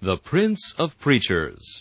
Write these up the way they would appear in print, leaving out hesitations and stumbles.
The Prince of Preachers.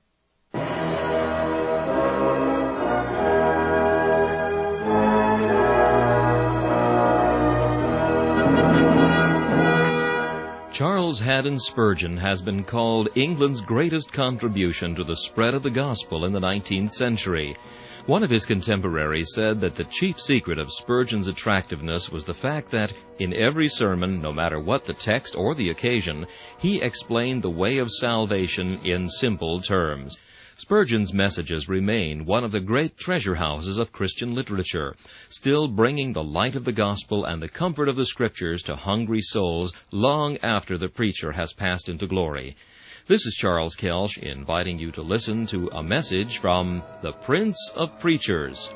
Charles Haddon Spurgeon has been called England's greatest contribution to the spread of the gospel in the 19th century. One of his contemporaries said that the chief secret of Spurgeon's attractiveness was the fact that, in every sermon, no matter what the text or the occasion, he explained the way of salvation in simple terms. Spurgeon's messages remain one of the great treasure houses of Christian literature, still bringing the light of the gospel and the comfort of the Scriptures to hungry souls long after the preacher has passed into glory. This is Charles Kelsch inviting you to listen to a message from the Prince of Preachers.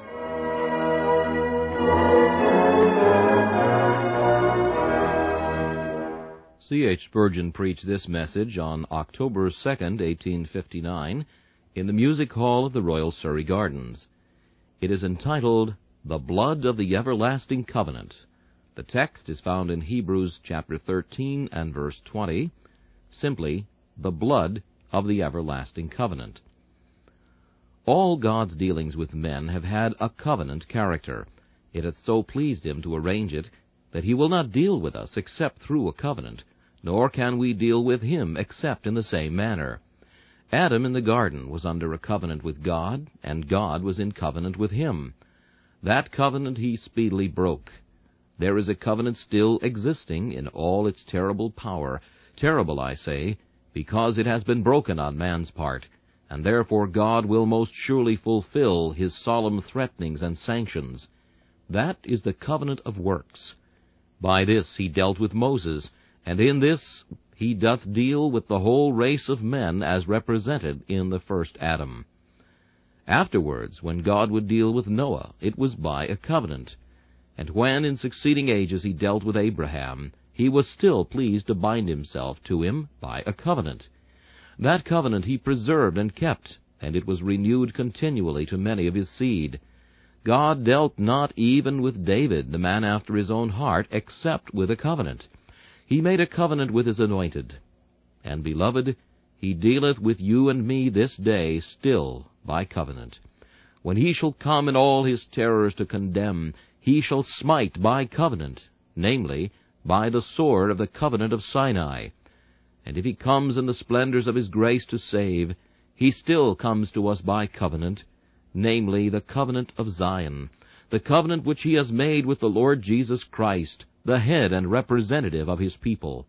C.H. Spurgeon preached this message on October 2nd, 1859, in the Music Hall of the Royal Surrey Gardens. It is entitled, The Blood of the Everlasting Covenant. The text is found in Hebrews chapter 13 and verse 20, simply, the blood of the everlasting covenant. All God's dealings with men have had a covenant character. It hath so pleased him to arrange it that he will not deal with us except through a covenant, nor can we deal with him except in the same manner. Adam in the garden was under a covenant with God, and God was in covenant with him. That covenant he speedily broke. There is a covenant still existing in all its terrible power, terrible, I say, because it has been broken on man's part, and therefore God will most surely fulfill his solemn threatenings and sanctions. That is the covenant of works. By this he dealt with Moses, and in this he doth deal with the whole race of men as represented in the first Adam. Afterwards, when God would deal with Noah, it was by a covenant. And when in succeeding ages he dealt with Abraham, he was still pleased to bind himself to him by a covenant. That covenant he preserved and kept, and it was renewed continually to many of his seed. God dealt not even with David, the man after his own heart, except with a covenant. He made a covenant with his anointed. And, beloved, he dealeth with you and me this day still by covenant. When he shall come in all his terrors to condemn, he shall smite by covenant, namely, by the sword of the covenant of Sinai. And if he comes in the splendors of his grace to save, he still comes to us by covenant, namely, the covenant of Zion, the covenant which he has made with the Lord Jesus Christ, the head and representative of his people.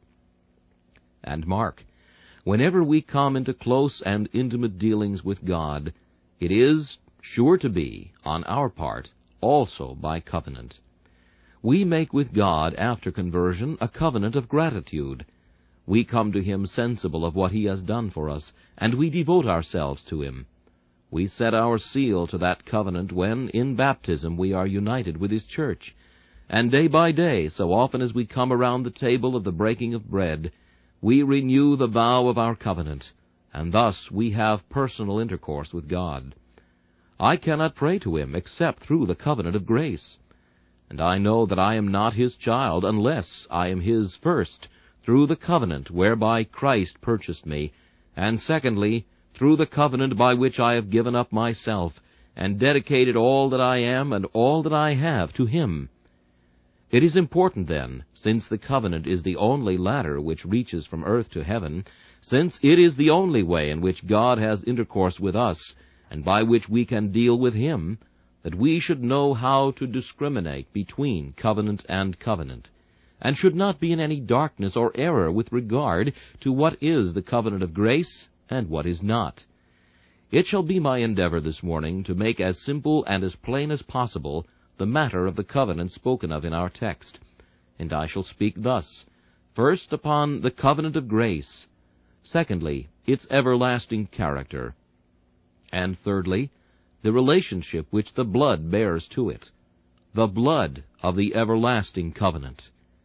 And mark, whenever we come into close and intimate dealings with God, it is sure to be, on our part, also by covenant. We make with God, after conversion, a covenant of gratitude. We come to him sensible of what he has done for us, and we devote ourselves to him. We set our seal to that covenant when, in baptism, we are united with his church. And day by day, so often as we come around the table of the breaking of bread, we renew the vow of our covenant, and thus we have personal intercourse with God. I cannot pray to him except through the covenant of grace. And I know that I am not his child unless I am his first, through the covenant whereby Christ purchased me, and secondly, through the covenant by which I have given up myself, and dedicated all that I am and all that I have to him. It is important, then, since the covenant is the only ladder which reaches from earth to heaven, since it is the only way in which God has intercourse with us, and by which we can deal with him, that we should know how to discriminate between covenant and covenant, and should not be in any darkness or error with regard to what is the covenant of grace and what is not. It shall be my endeavor this morning to make as simple and as plain as possible the matter of the covenant spoken of in our text, and I shall speak thus: first, upon the covenant of grace; secondly, its everlasting character; and thirdly, the relationship which the blood bears to it, the blood of the everlasting covenant.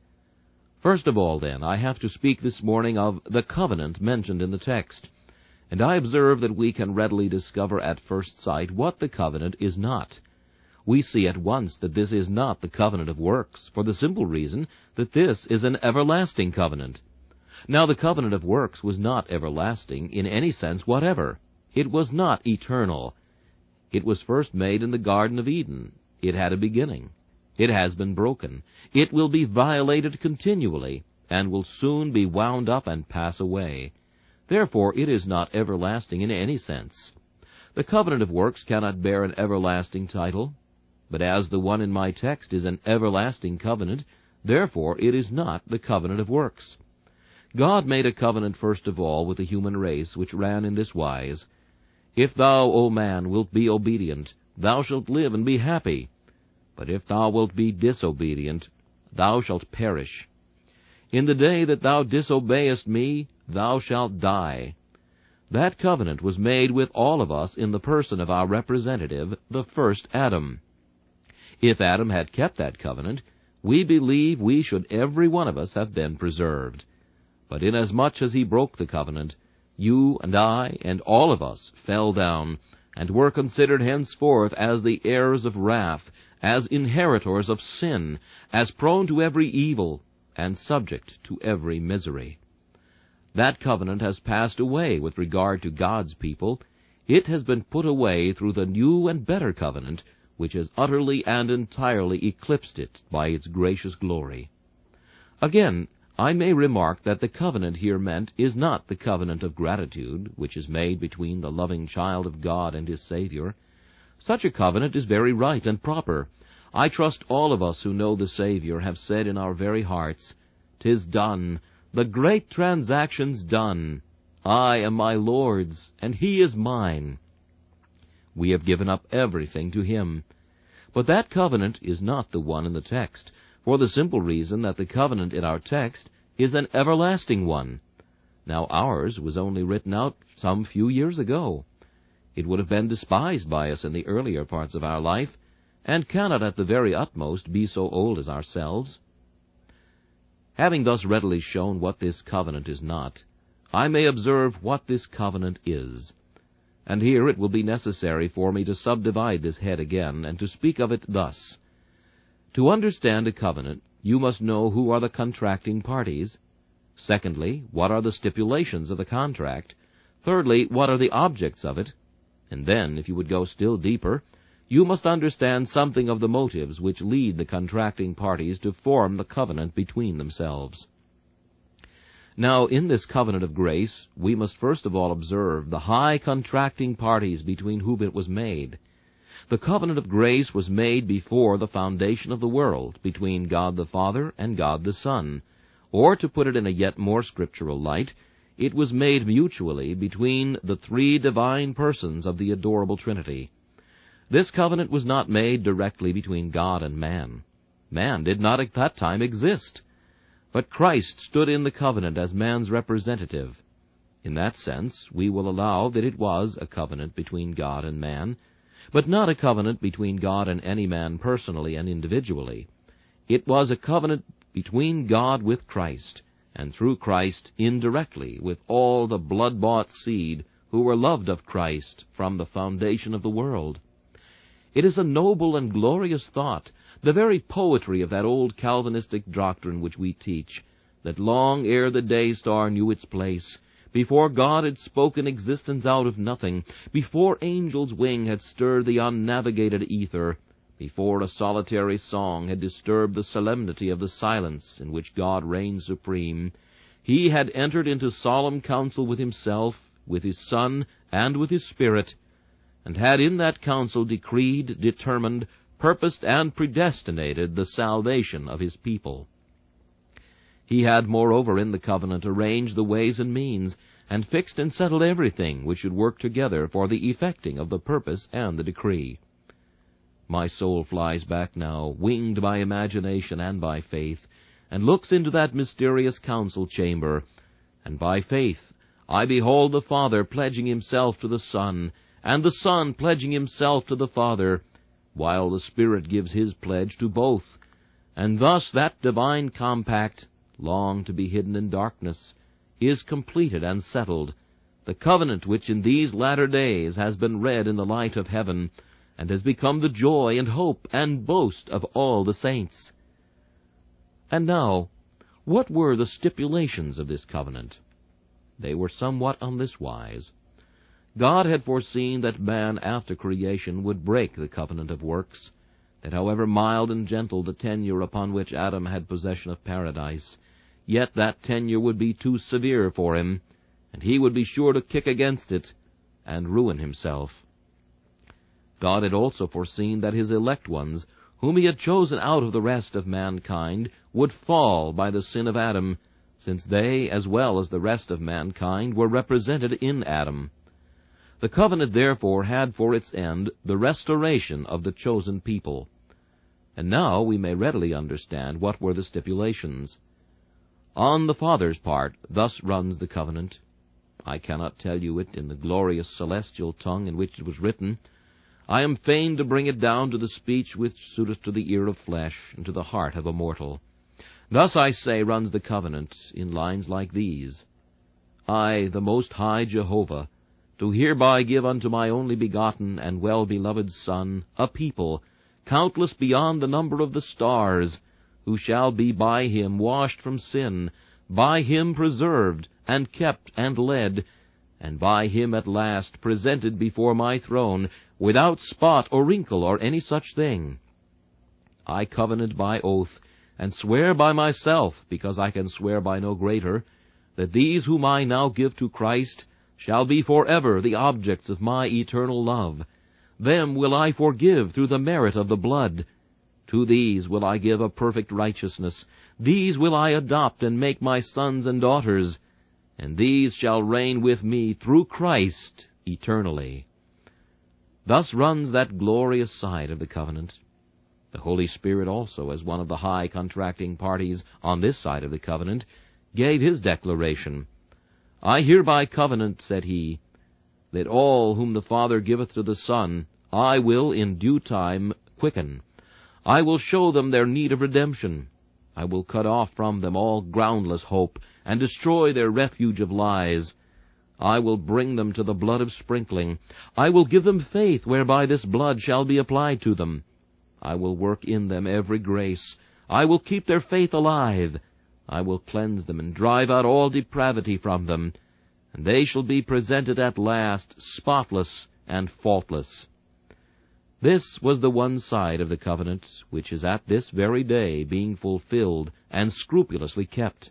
First of all, then, I have to speak this morning of the covenant mentioned in the text, and I observe that we can readily discover at first sight what the covenant is not. We see at once that this is not the covenant of works, for the simple reason that this is an everlasting covenant. Now the covenant of works was not everlasting in any sense whatever. It was not eternal. It was first made in the Garden of Eden. It had a beginning. It has been broken. It will be violated continually, and will soon be wound up and pass away. Therefore it is not everlasting in any sense. The covenant of works cannot bear an everlasting title. But as the one in my text is an everlasting covenant, therefore it is not the covenant of works. God made a covenant first of all with the human race, which ran in this wise: If thou, O man, wilt be obedient, thou shalt live and be happy. But if thou wilt be disobedient, thou shalt perish. In the day that thou disobeyest me, thou shalt die. That covenant was made with all of us in the person of our representative, the first Adam. If Adam had kept that covenant, we believe we should every one of us have been preserved. But inasmuch as he broke the covenant, you and I and all of us fell down, and were considered henceforth as the heirs of wrath, as inheritors of sin, as prone to every evil, and subject to every misery. That covenant has passed away with regard to God's people. It has been put away through the new and better covenant, which has utterly and entirely eclipsed it by its gracious glory. Again, I may remark that the covenant here meant is not the covenant of gratitude, which is made between the loving child of God and his Savior. Such a covenant is very right and proper. I trust all of us who know the Savior have said in our very hearts, "'Tis done, the great transaction's done. I am my Lord's, and he is mine." We have given up everything to him. But that covenant is not the one in the text, for the simple reason that the covenant in our text is an everlasting one. Now ours was only written out some few years ago. It would have been despised by us in the earlier parts of our life, and cannot at the very utmost be so old as ourselves. Having thus readily shown what this covenant is not, I may observe what this covenant is. And here it will be necessary for me to subdivide this head again, and to speak of it thus. To understand a covenant, you must know who are the contracting parties. Secondly, what are the stipulations of the contract. Thirdly, what are the objects of it. And then, if you would go still deeper, you must understand something of the motives which lead the contracting parties to form the covenant between themselves. Now, in this covenant of grace, we must first of all observe the high contracting parties between whom it was made. The covenant of grace was made before the foundation of the world, between God the Father and God the Son. Or, to put it in a yet more scriptural light, it was made mutually between the three divine persons of the adorable Trinity. This covenant was not made directly between God and man. Man did not at that time exist. But Christ stood in the covenant as man's representative. In that sense, we will allow that it was a covenant between God and man, but not a covenant between God and any man personally and individually. It was a covenant between God with Christ, and through Christ indirectly with all the blood-bought seed who were loved of Christ from the foundation of the world. It is a noble and glorious thought, the very poetry of that old Calvinistic doctrine which we teach, that long ere the day-star knew its place, before God had spoken existence out of nothing, before angel's wing had stirred the unnavigated ether, before a solitary song had disturbed the solemnity of the silence in which God reigns supreme, he had entered into solemn counsel with himself, with his Son, and with his Spirit, and had in that counsel decreed, determined, purposed, and predestinated the salvation of his people. He had, moreover, in the covenant arranged the ways and means, and fixed and settled everything which should work together for the effecting of the purpose and the decree. My soul flies back now, winged by imagination and by faith, and looks into that mysterious council chamber, and by faith I behold the Father pledging himself to the Son, and the Son pledging himself to the Father, while the Spirit gives his pledge to both, and thus that divine compact, long to be hidden in darkness, is completed and settled, the covenant which in these latter days has been read in the light of heaven, and has become the joy and hope and boast of all the saints. And now, What were the stipulations of this covenant? They were somewhat on this wise. God had foreseen that man after creation would break the covenant of works, that however mild and gentle the tenure upon which Adam had possession of paradise, yet that tenure would be too severe for him, and he would be sure to kick against it and ruin himself. God had also foreseen that his elect ones, whom he had chosen out of the rest of mankind, would fall by the sin of Adam, since they, as well as the rest of mankind, were represented in Adam. The covenant therefore had for its end the restoration of the chosen people. And now we may readily understand what were the stipulations. On the Father's part, thus runs the covenant. I cannot tell you it in the glorious celestial tongue in which it was written. I am fain to bring it down to the speech which suiteth to the ear of flesh, and to the heart of a mortal. Thus, I say, runs the covenant, in lines like these. I, the Most High Jehovah, do hereby give unto my only begotten and well-beloved Son a people, countless beyond the number of the stars, who shall be by him washed from sin, by him preserved, and kept, and led, and by him at last presented before my throne, without spot or wrinkle or any such thing. I covenant by oath, and swear by myself, because I can swear by no greater, that these whom I now give to Christ shall be forever the objects of my eternal love. Them will I forgive through the merit of the blood. To these will I give a perfect righteousness. These will I adopt and make my sons and daughters, and these shall reign with me through Christ eternally. Thus runs that glorious side of the covenant. The Holy Spirit also, as one of the high contracting parties on this side of the covenant, gave his declaration. I hereby covenant, said he, that all whom the Father giveth to the Son, I will in due time quicken. I will show them their need of redemption. I will cut off from them all groundless hope, and destroy their refuge of lies. I will bring them to the blood of sprinkling. I will give them faith whereby this blood shall be applied to them. I will work in them every grace. I will keep their faith alive. I will cleanse them and drive out all depravity from them, and they shall be presented at last spotless and faultless. This was the one side of the covenant which is at this very day being fulfilled and scrupulously kept.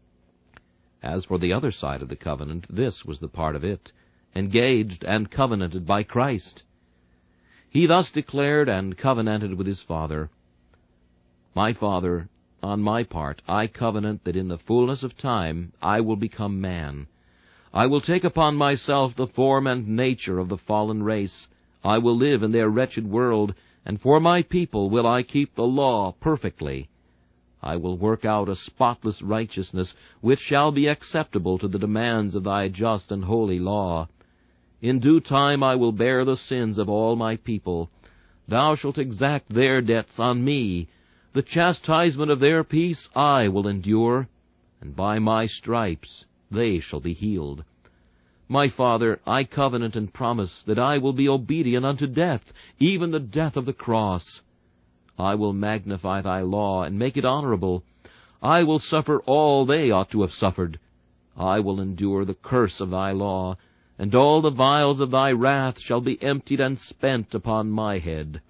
As for the other side of the covenant, this was the part of it, engaged and covenanted by Christ. He thus declared and covenanted with his Father, My Father, on my part, I covenant that in the fullness of time I will become man. I will take upon myself the form and nature of the fallen race. I will live in their wretched world, and for my people will I keep the law perfectly. I will work out a spotless righteousness, which shall be acceptable to the demands of thy just and holy law. In due time I will bear the sins of all my people. Thou shalt exact their debts on me. The chastisement of their peace I will endure, and by my stripes they shall be healed. My Father, I covenant and promise that I will be obedient unto death, even the death of the cross. I will magnify thy law and make it honorable. I will suffer all they ought to have suffered. I will endure the curse of thy law, and all the vials of thy wrath shall be emptied and spent upon my head.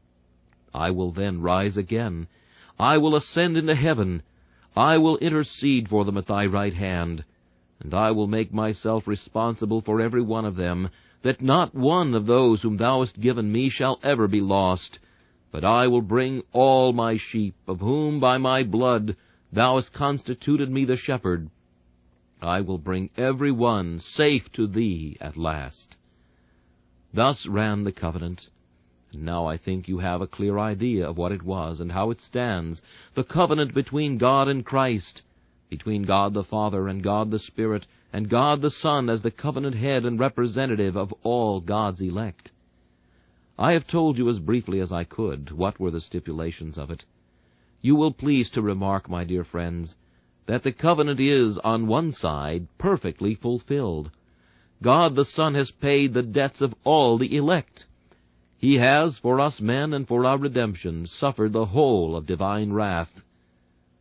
I will then rise again. I will ascend into heaven. I will intercede for them at thy right hand, and I will make myself responsible for every one of them, that not one of those whom thou hast given me shall ever be lost, but I will bring all my sheep, of whom by my blood thou hast constituted me the shepherd. I will bring every one safe to thee at last. Thus ran the covenant. And now I think you have a clear idea of what it was and how it stands, the covenant between God and Christ, between God the Father and God the Spirit, and God the Son as the covenant head and representative of all God's elect. I have told you as briefly as I could what were the stipulations of it. You will please to remark, my dear friends, that the covenant is, on one side, perfectly fulfilled. God the Son has paid the debts of all the elect. He has, for us men and for our redemption, suffered the whole of divine wrath.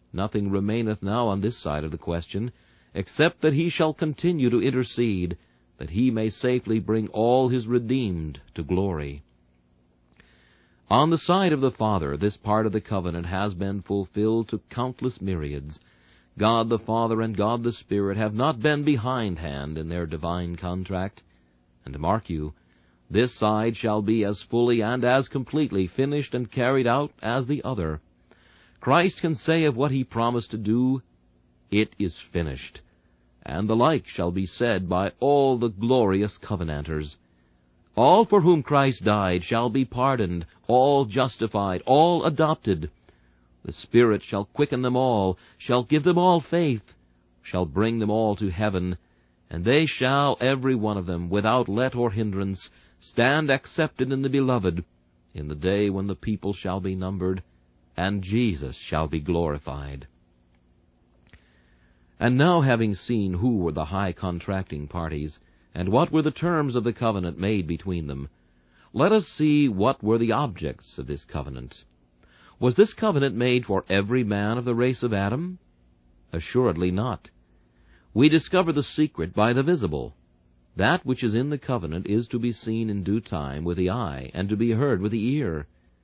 Nothing remaineth now on this side of the question, except that he shall continue to intercede, that he may safely bring all his redeemed to glory. On the side of the Father, this part of the covenant has been fulfilled to countless myriads. God the Father and God the Spirit have not been behindhand in their divine contract. And mark you, this side shall be as fully and as completely finished and carried out as the other. Christ can say of what he promised to do, "It is finished." And the like shall be said by all the glorious covenanters. All for whom Christ died shall be pardoned, all justified, all adopted. The Spirit shall quicken them all, shall give them all faith, shall bring them all to heaven, and they shall, every one of them, without let or hindrance, stand accepted in the Beloved, in the day when the people shall be numbered, and Jesus shall be glorified. And now, having seen who were the high contracting parties, and what were the terms of the covenant made between them, let us see what were the objects of this covenant. Was this covenant made for every man of the race of Adam? Assuredly not. We discover the secret by the visible. That which is in the covenant is to be seen in due time with the eye, and to be heard with the ear.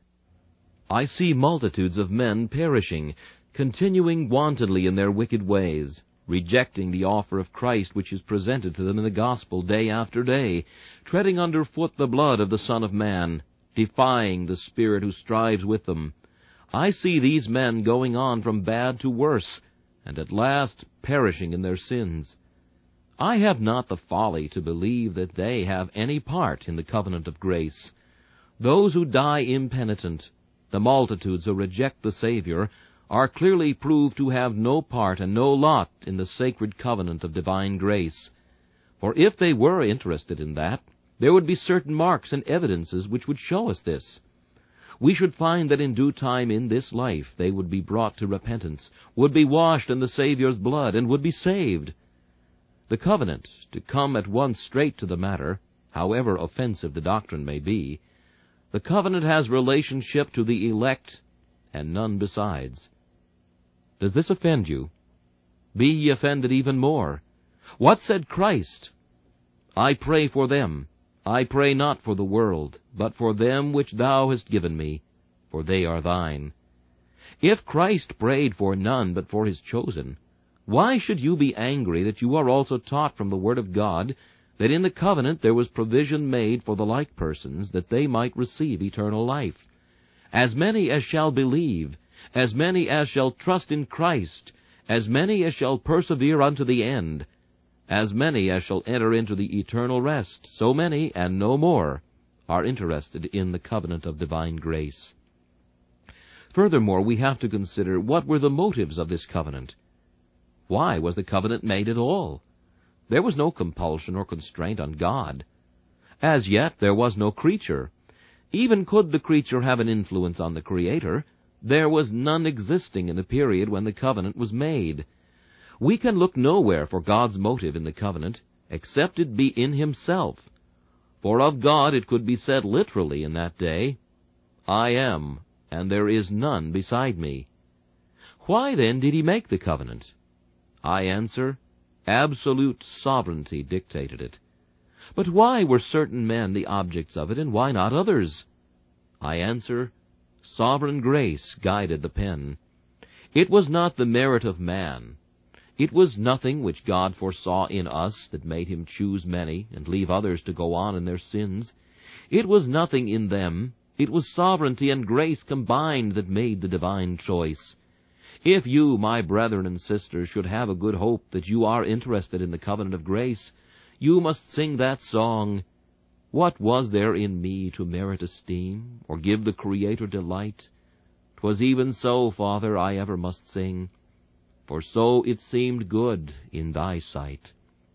I see multitudes of men perishing, continuing wantonly in their wicked ways, rejecting the offer of Christ which is presented to them in the gospel day after day, treading under foot the blood of the Son of Man, defying the Spirit who strives with them. I see these men going on from bad to worse, and at last perishing in their sins. I have not the folly to believe that they have any part in the covenant of grace. Those who die impenitent, the multitudes who reject the Savior, are clearly proved to have no part and no lot in the sacred covenant of divine grace. For if they were interested in that, there would be certain marks and evidences which would show us this. We should find that in due time in this life they would be brought to repentance, would be washed in the Savior's blood, and would be saved. The covenant, to come at once straight to the matter, however offensive the doctrine may be, the covenant has relationship to the elect, and none besides. Does this offend you? Be ye offended even more. What said Christ? I pray for them. I pray not for the world, but for them which thou hast given me, for they are thine. If Christ prayed for none but for his chosen, why should you be angry that you are also taught from the Word of God that in the covenant there was provision made for the like persons, that they might receive eternal life? As many as shall believe, as many as shall trust in Christ, as many as shall persevere unto the end, as many as shall enter into the eternal rest, so many, and no more, are interested in the covenant of divine grace. Furthermore, we have to consider what were the motives of this covenant. Why was the covenant made at all? There was no compulsion or constraint on God. As yet there was no creature. Even could the creature have an influence on the Creator, there was none existing in the period when the covenant was made. We can look nowhere for God's motive in the covenant, except it be in himself. For of God it could be said literally in that day, I am, and there is none beside me. Why then did he make the covenant? I answer, absolute sovereignty dictated it. But why were certain men the objects of it, and why not others? I answer, sovereign grace guided the pen. It was not the merit of man. It was nothing which God foresaw in us that made him choose many and leave others to go on in their sins. It was nothing in them. It was sovereignty and grace combined that made the divine choice. If you, my brethren and sisters, should have a good hope that you are interested in the covenant of grace, you must sing that song, What was there in me to merit esteem, or give the Creator delight? 'Twas even so, Father, I ever must sing, for so it seemed good in thy sight.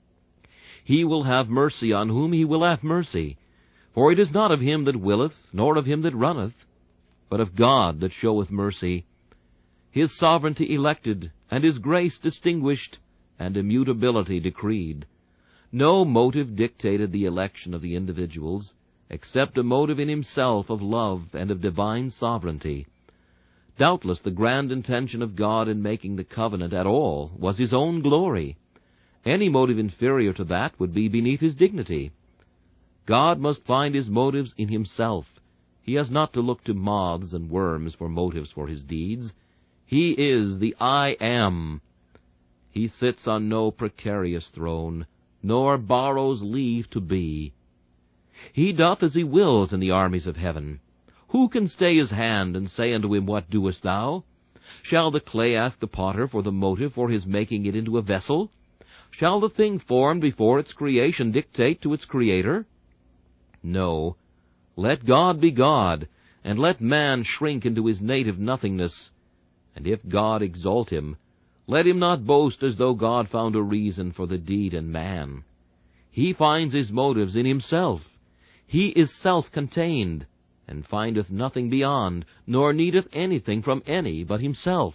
He will have mercy on whom he will have mercy, for it is not of him that willeth, nor of him that runneth, but of God that showeth mercy. His sovereignty elected, and his grace distinguished, and immutability decreed. No motive dictated the election of the individuals, except a motive in himself of love and of divine sovereignty. Doubtless the grand intention of God in making the covenant at all was his own glory. Any motive inferior to that would be beneath his dignity. God must find his motives in himself. He has not to look to moths and worms for motives for his deeds. He is the I Am. He sits on no precarious throne, nor borrows leave to be. He doth as he wills in the armies of heaven. Who can stay his hand, and say unto him, What doest thou? Shall the clay ask the potter for the motive for his making it into a vessel? Shall the thing formed before its creation dictate to its Creator? No. Let God be God, and let man shrink into his native nothingness. And if God exalt him, let him not boast as though God found a reason for the deed in man. He finds his motives in himself. He is self-contained, and findeth nothing beyond, nor needeth anything from any but himself.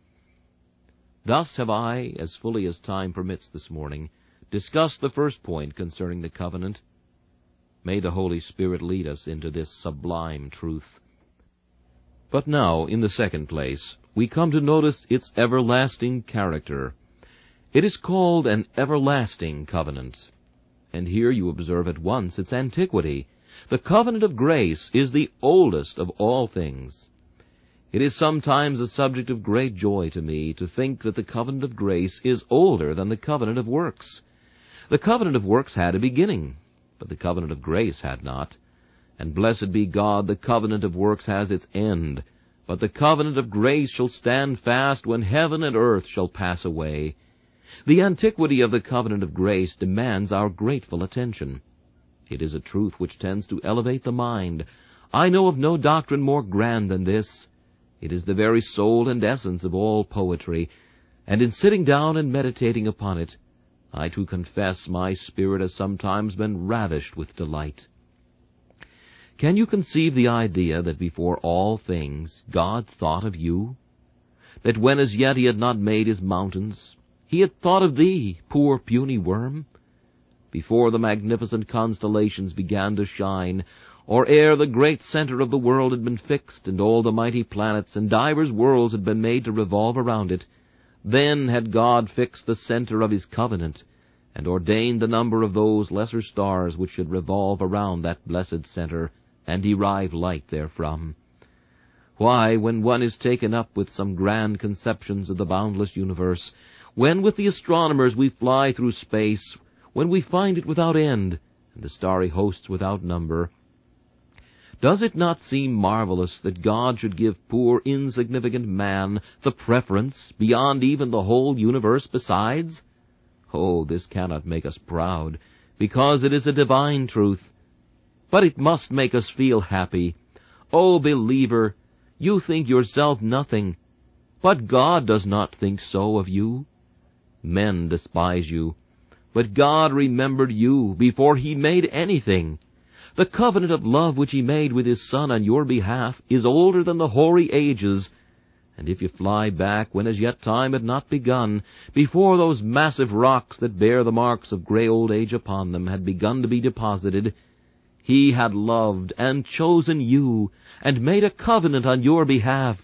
Thus have I, as fully as time permits this morning, discussed the first point concerning the covenant. May the Holy Spirit lead us into this sublime truth. But now, in the second place, we come to notice its everlasting character. It is called an everlasting covenant. And here you observe at once its antiquity. The covenant of grace is the oldest of all things. It is sometimes a subject of great joy to me to think that the covenant of grace is older than the covenant of works. The covenant of works had a beginning, but the covenant of grace had not. And blessed be God, the covenant of works has its end, but the covenant of grace shall stand fast when heaven and earth shall pass away. The antiquity of the covenant of grace demands our grateful attention. It is a truth which tends to elevate the mind. I know of no doctrine more grand than this. It is the very soul and essence of all poetry, and in sitting down and meditating upon it, I too confess my spirit has sometimes been ravished with delight. Can you conceive the idea that before all things God thought of you? That when as yet he had not made his mountains, he had thought of thee, poor puny worm? Before the magnificent constellations began to shine, or ere the great center of the world had been fixed, and all the mighty planets and divers worlds had been made to revolve around it, then had God fixed the center of his covenant, and ordained the number of those lesser stars which should revolve around that blessed center, and derive light therefrom. Why, when one is taken up with some grand conceptions of the boundless universe, when with the astronomers we fly through space, when we find it without end, and the starry hosts without number, does it not seem marvelous that God should give poor insignificant man the preference beyond even the whole universe besides? Oh, this cannot make us proud, because it is a divine truth. But it must make us feel happy. Oh, believer, you think yourself nothing, but God does not think so of you. Men despise you, but God remembered you before he made anything. The covenant of love which he made with his Son on your behalf is older than the hoary ages, and if you fly back when as yet time had not begun, before those massive rocks that bear the marks of grey old age upon them had begun to be deposited, he had loved and chosen you, and made a covenant on your behalf.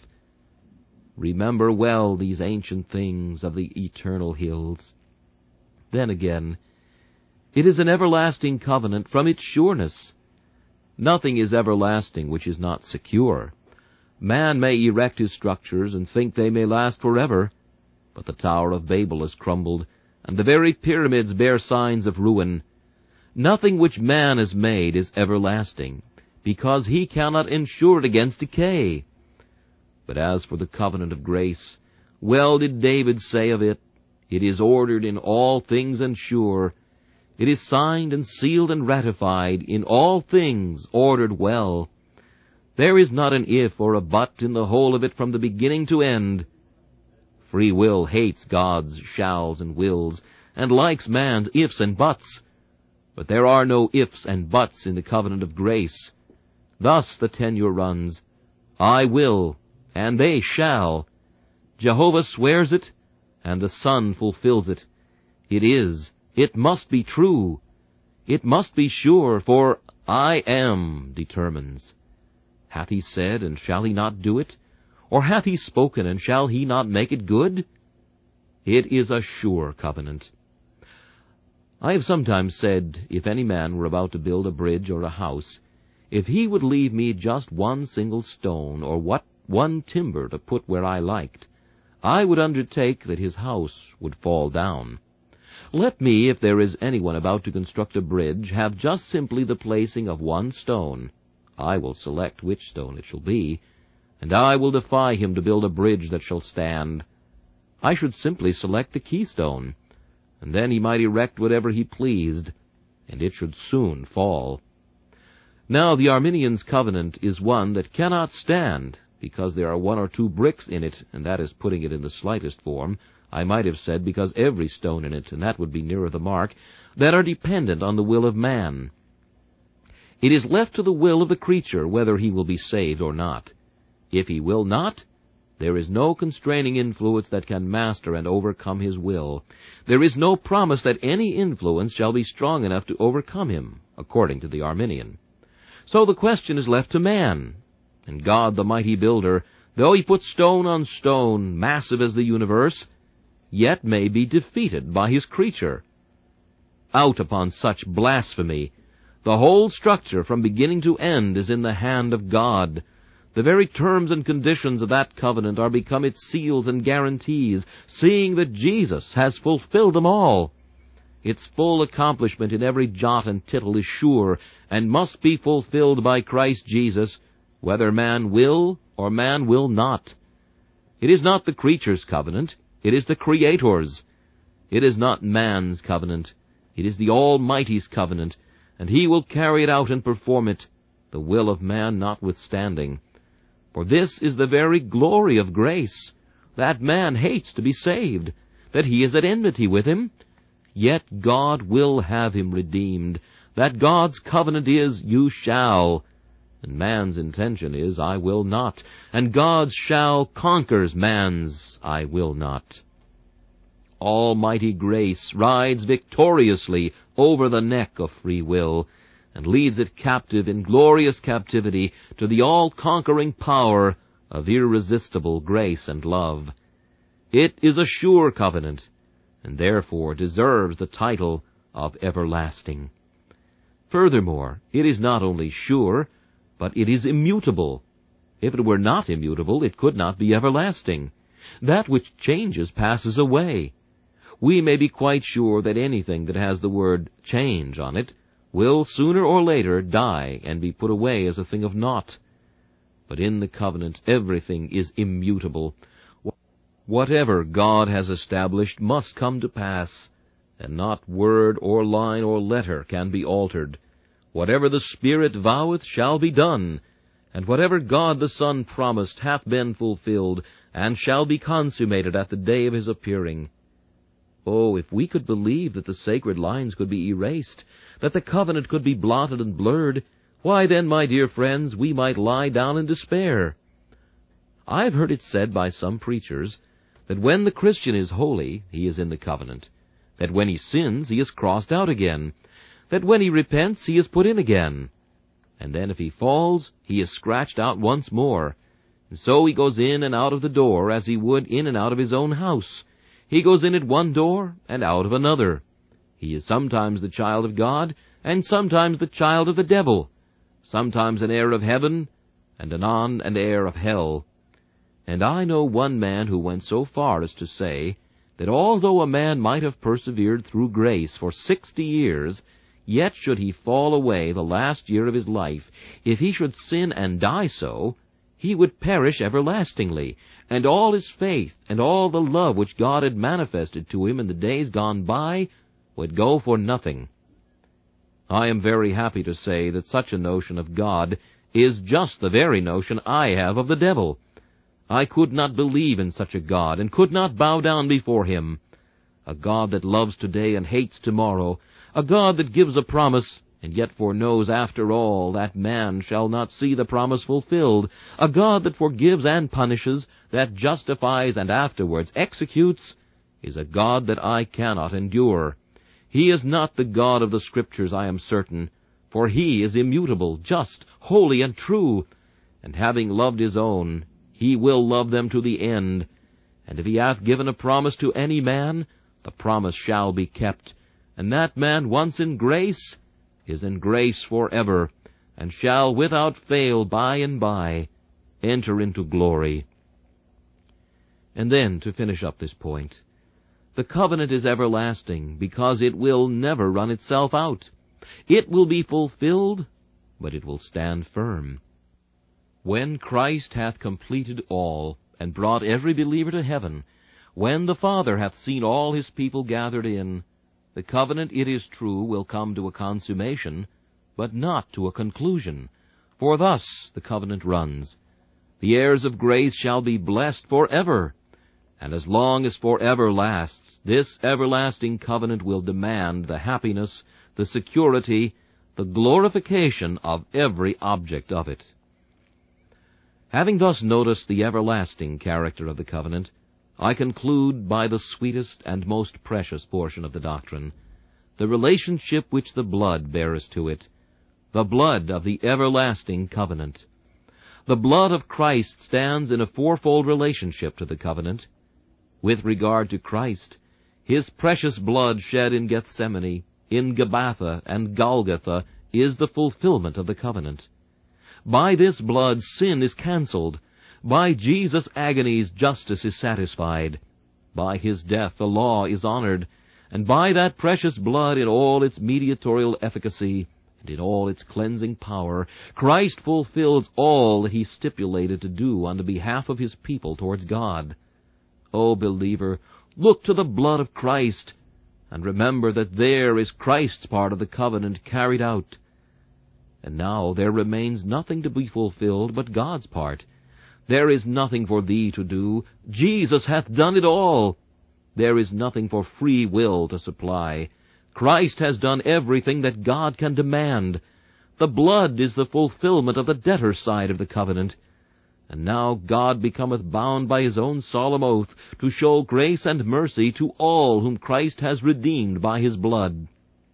Remember well these ancient things of the eternal hills. Then again, it is an everlasting covenant from its sureness. Nothing is everlasting which is not secure. Man may erect his structures and think they may last forever, but the Tower of Babel has crumbled, and the very pyramids bear signs of ruin. Nothing which man has made is everlasting, because he cannot ensure it against decay. But as for the covenant of grace, well did David say of it, it is ordered in all things and sure. It is signed and sealed and ratified, in all things ordered well. There is not an if or a but in the whole of it from the beginning to end. Free will hates God's shalls and wills, and likes man's ifs and buts. But there are no ifs and buts in the covenant of grace. Thus the tenure runs, I will, and they shall. Jehovah swears it, and the Son fulfills it. It is, it must be true. It must be sure, for I Am determines. Hath he said, and shall he not do it? Or hath he spoken, and shall he not make it good? It is a sure covenant. I have sometimes said, if any man were about to build a bridge or a house, if he would leave me just one single stone, or one timber to put where I liked, I would undertake that his house would fall down. Let me, if there is anyone about to construct a bridge, have just simply the placing of one stone. I will select which stone it shall be, and I will defy him to build a bridge that shall stand. I should simply select the keystone, and then he might erect whatever he pleased, and it should soon fall. Now the Arminian's covenant is one that cannot stand, because there are one or two bricks in it, and that is putting it in the slightest form. I might have said because every stone in it, and that would be nearer the mark, that are dependent on the will of man. It is left to the will of the creature whether he will be saved or not. If he will not, there is no constraining influence that can master and overcome his will. There is no promise that any influence shall be strong enough to overcome him, according to the Arminian. So the question is left to man, and God, the mighty builder, though he put stone on stone, massive as the universe, yet may be defeated by his creature. Out upon such blasphemy! The whole structure from beginning to end is in the hand of God. The very terms and conditions of that covenant are become its seals and guarantees, seeing that Jesus has fulfilled them all. Its full accomplishment in every jot and tittle is sure, and must be fulfilled by Christ Jesus, whether man will or man will not. It is not the creature's covenant, it is the Creator's. It is not man's covenant, it is the Almighty's covenant, and he will carry it out and perform it, the will of man notwithstanding. For this is the very glory of grace, that man hates to be saved, that he is at enmity with him. Yet God will have him redeemed, that God's covenant is, you shall, and man's intention is, I will not, and God's shall conquers man's, I will not. Almighty grace rides victoriously over the neck of free will, and leads it captive in glorious captivity to the all-conquering power of irresistible grace and love. It is a sure covenant, and therefore deserves the title of everlasting. Furthermore, it is not only sure, but it is immutable. If it were not immutable, it could not be everlasting. That which changes passes away. We may be quite sure that anything that has the word change on it will sooner or later die and be put away as a thing of naught. But in the covenant everything is immutable. Whatever God has established must come to pass, and not word or line or letter can be altered. Whatever the Spirit voweth shall be done, and whatever God the Son promised hath been fulfilled, and shall be consummated at the day of his appearing. Oh, if we could believe that the sacred lines could be erased, that the covenant could be blotted and blurred, why then, my dear friends, we might lie down in despair. I have heard it said by some preachers that when the Christian is holy, he is in the covenant, that when he sins, he is crossed out again, that when he repents, he is put in again, and then if he falls, he is scratched out once more, and so he goes in and out of the door as he would in and out of his own house. He goes in at one door and out of another. He is sometimes the child of God, and sometimes the child of the devil, sometimes an heir of heaven, and anon an heir of hell. And I know one man who went so far as to say that although a man might have persevered through grace for 60 years, yet should he fall away the last year of his life, if he should sin and die so, he would perish everlastingly, and all his faith and all the love which God had manifested to him in the days gone by would go for nothing. I am very happy to say that such a notion of God is just the very notion I have of the devil. I could not believe in such a God, and could not bow down before him. A God that loves today and hates tomorrow, a God that gives a promise, and yet foreknows after all that man shall not see the promise fulfilled, a God that forgives and punishes, that justifies and afterwards executes, is a God that I cannot endure. He is not the God of the Scriptures, I am certain, for he is immutable, just, holy, and true, and having loved his own, he will love them to the end. And if he hath given a promise to any man, the promise shall be kept. And that man once in grace is in grace forever, and shall without fail by and by enter into glory. And then, to finish up this point, the covenant is everlasting, because it will never run itself out. It will be fulfilled, but it will stand firm. When Christ hath completed all, and brought every believer to heaven, when the Father hath seen all his people gathered in, the covenant, it is true, will come to a consummation, but not to a conclusion. For thus the covenant runs: the heirs of grace shall be blessed forever, and as long as forever lasts, this everlasting covenant will demand the happiness, the security, the glorification of every object of it. Having thus noticed the everlasting character of the covenant, I conclude by the sweetest and most precious portion of the doctrine, the relationship which the blood bears to it, the blood of the everlasting covenant. The blood of Christ stands in a fourfold relationship to the covenant. With regard to Christ, his precious blood shed in Gethsemane, in Gabbatha, and Golgotha is the fulfillment of the covenant. By this blood sin is cancelled. By Jesus' agonies justice is satisfied. By his death the law is honored. And by that precious blood in all its mediatorial efficacy and in all its cleansing power, Christ fulfills all that he stipulated to do on the behalf of his people towards God. O believer, look to the blood of Christ, and remember that there is Christ's part of the covenant carried out. And now there remains nothing to be fulfilled but God's part. There is nothing for thee to do. Jesus hath done it all. There is nothing for free will to supply. Christ has done everything that God can demand. The blood is the fulfillment of the debtor's side of the covenant. And now God becometh bound by his own solemn oath to show grace and mercy to all whom Christ has redeemed by his blood.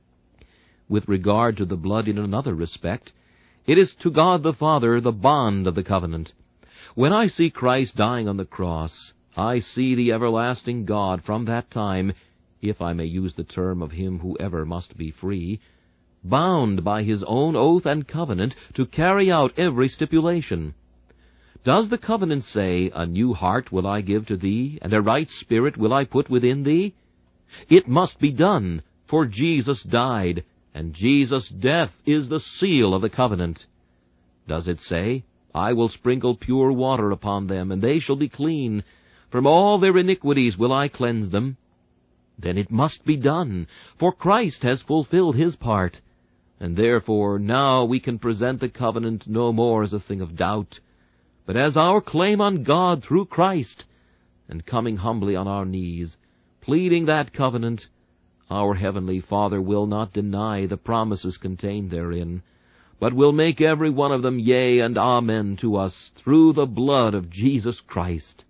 With regard to the blood in another respect, it is to God the Father the bond of the covenant. When I see Christ dying on the cross, I see the everlasting God from that time, if I may use the term of him who ever must be free, bound by his own oath and covenant to carry out every stipulation. Does the covenant say, "A new heart will I give to thee, and a right spirit will I put within thee"? It must be done, for Jesus died, and Jesus' death is the seal of the covenant. Does it say, "I will sprinkle pure water upon them, and they shall be clean. From all their iniquities will I cleanse them"? Then it must be done, for Christ has fulfilled his part, and therefore now we can present the covenant no more as a thing of doubt, but as our claim on God through Christ, and coming humbly on our knees, pleading that covenant, our heavenly Father will not deny the promises contained therein, but will make every one of them yea and amen to us through the blood of Jesus Christ.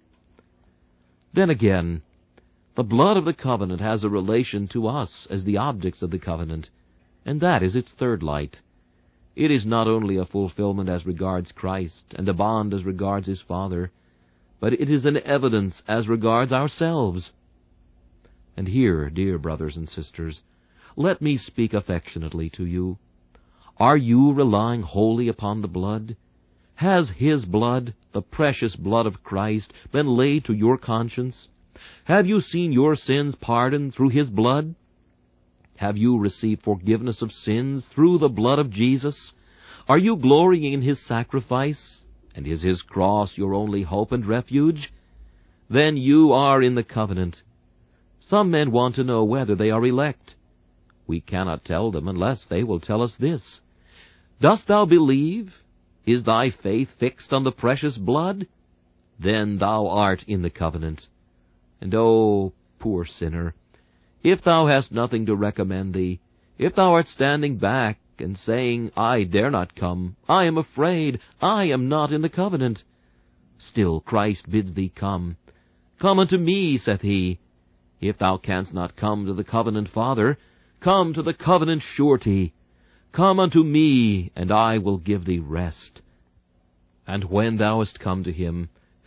Then again, the blood of the covenant has a relation to us as the objects of the covenant, and that is its third light. It is not only a fulfillment as regards Christ, and a bond as regards his Father, but it is an evidence as regards ourselves. And here, dear brothers and sisters, let me speak affectionately to you. Are you relying wholly upon the blood? Has his blood, the precious blood of Christ, been laid to your conscience? Have you seen your sins pardoned through his blood? Have you received forgiveness of sins through the blood of Jesus? Are you glorying in his sacrifice? And is his cross your only hope and refuge? Then you are in the covenant. Some men want to know whether they are elect. We cannot tell them unless they will tell us this: Dost thou believe? Is thy faith fixed on the precious blood? Then thou art in the covenant. And oh, poor sinner, if thou hast nothing to recommend thee, if thou art standing back and saying, "I dare not come, I am afraid, I am not in the covenant," still Christ bids thee come. "Come unto me," saith he. If thou canst not come to the covenant Father, come to the covenant surety. Come unto me, and I will give thee rest. And when thou hast come to him,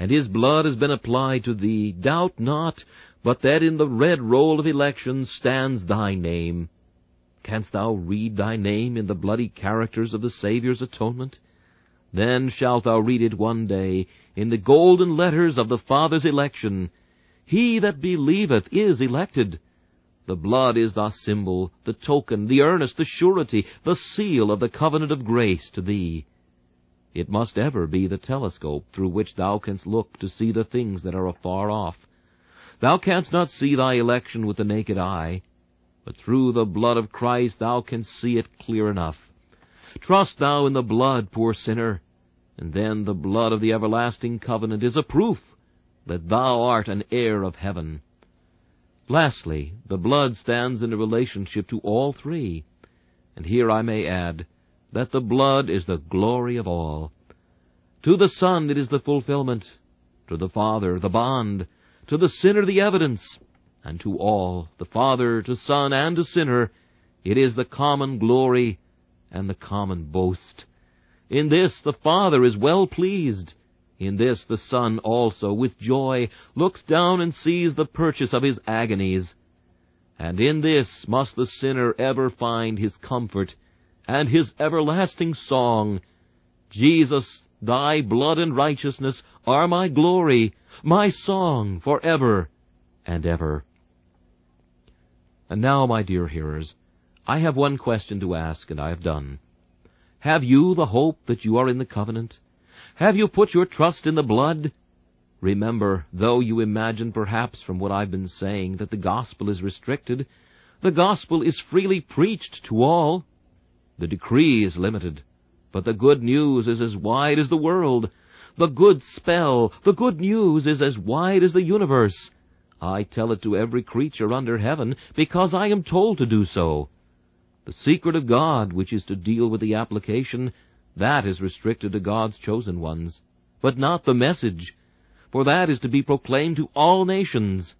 and his blood has been applied to thee, doubt not but that in the red roll of election stands thy name. Canst thou read thy name in the bloody characters of the Saviour's atonement? Then shalt thou read it one day in the golden letters of the Father's election. He that believeth is elected. The blood is the symbol, the token, the earnest, the surety, the seal of the covenant of grace to thee. It must ever be the telescope through which thou canst look to see the things that are afar off. Thou canst not see thy election with the naked eye, but through the blood of Christ thou canst see it clear enough. Trust thou in the blood, poor sinner, and then the blood of the everlasting covenant is a proof that thou art an heir of heaven. Lastly, the blood stands in a relationship to all three, and here I may add that the blood is the glory of all. To the Son it is the fulfillment, to the Father the bond, to the sinner the evidence, and to all, the Father, to Son, and to sinner, it is the common glory and the common boast. In this the Father is well pleased. In this the Son also, with joy, looks down and sees the purchase of his agonies. And in this must the sinner ever find his comfort and his everlasting song. Jesus, thy blood and righteousness are my glory, my song forever and ever. And now, my dear hearers, I have one question to ask, and I have done. Have you the hope that you are in the covenant? Have you put your trust in the blood? Remember, though you imagine perhaps from what I've been saying that the gospel is restricted, the gospel is freely preached to all. The decree is limited, but the good news is as wide as the world. The good spell, the good news is as wide as the universe. I tell it to every creature under heaven, because I am told to do so. The secret of God, which is to deal with the application, that is restricted to God's chosen ones, but not the message, for that is to be proclaimed to all nations.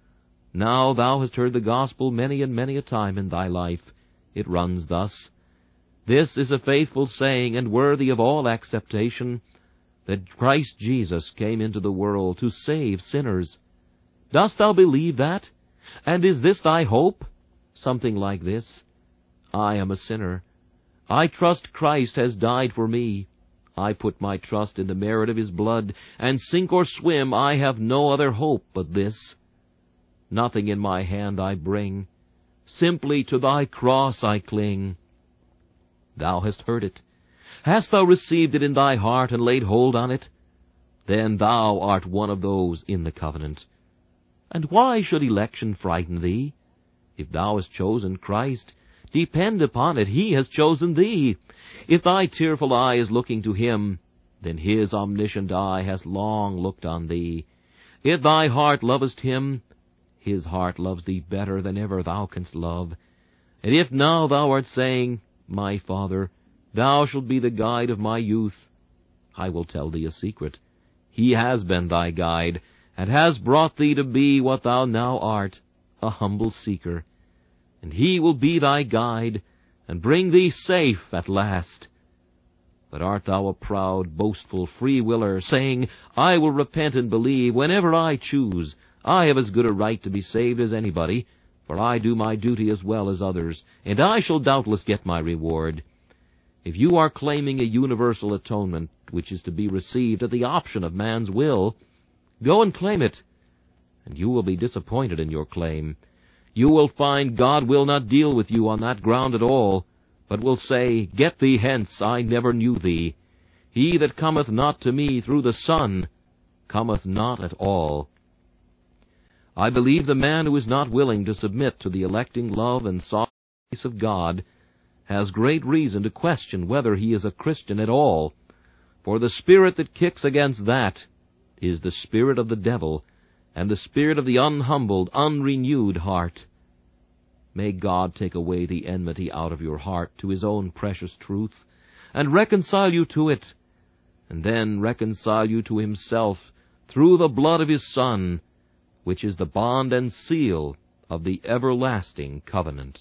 Now thou hast heard the gospel many and many a time in thy life. It runs thus: This is a faithful saying and worthy of all acceptation, that Christ Jesus came into the world to save sinners. Dost thou believe that? And is this thy hope? Something like this: I am a sinner. I trust Christ has died for me. I put my trust in the merit of his blood, and sink or swim, I have no other hope but this. Nothing in my hand I bring. Simply to thy cross I cling. Thou hast heard it. Hast thou received it in thy heart and laid hold on it? Then thou art one of those in the covenant. And why should election frighten thee? If thou hast chosen Christ, depend upon it, he has chosen thee. If thy tearful eye is looking to him, then his omniscient eye has long looked on thee. If thy heart lovest him, his heart loves thee better than ever thou canst love. And if now thou art saying, My Father, thou shalt be the guide of my youth, I will tell thee a secret. He has been thy guide, and has brought thee to be what thou now art, a humble seeker. And he will be thy guide, and bring thee safe at last. But art thou a proud, boastful free-willer, saying, I will repent and believe whenever I choose. I have as good a right to be saved as anybody, for I do my duty as well as others, and I shall doubtless get my reward. If you are claiming a universal atonement, which is to be received at the option of man's will, go and claim it, and you will be disappointed in your claim. You will find God will not deal with you on that ground at all, but will say, Get thee hence, I never knew thee. He that cometh not to me through the Son cometh not at all. I believe the man who is not willing to submit to the electing love and sovereign grace of God has great reason to question whether he is a Christian at all, for the spirit that kicks against that is the spirit of the devil, and the spirit of the unhumbled, unrenewed heart. May God take away the enmity out of your heart to his own precious truth, and reconcile you to it, and then reconcile you to himself through the blood of his Son, which is the bond and seal of the everlasting covenant.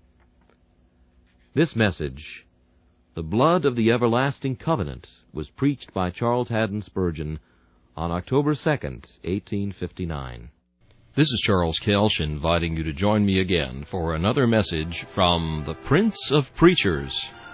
This message, The Blood of the Everlasting Covenant, was preached by Charles Haddon Spurgeon on October 2nd, 1859. This is Charles Kelsch inviting you to join me again for another message from the Prince of Preachers.